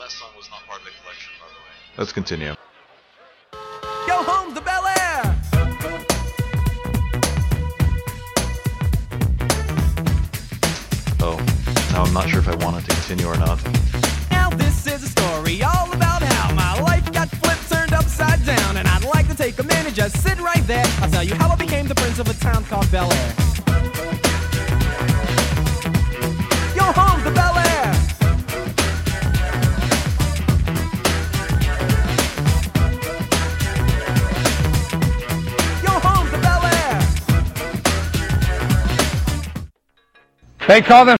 last song was not part of the collection, by the way. Let's continue. Go home to Bel Air! Oh, now I'm not sure if I wanted to continue or not. Now this is a story all about how my life got flipped, turned upside down, and I'd like to take a minute, just sit right there. I'll tell you how I became the prince of a town called Bel Air. Yo, home to Bel Air! Yo, home to Bel Air! They call them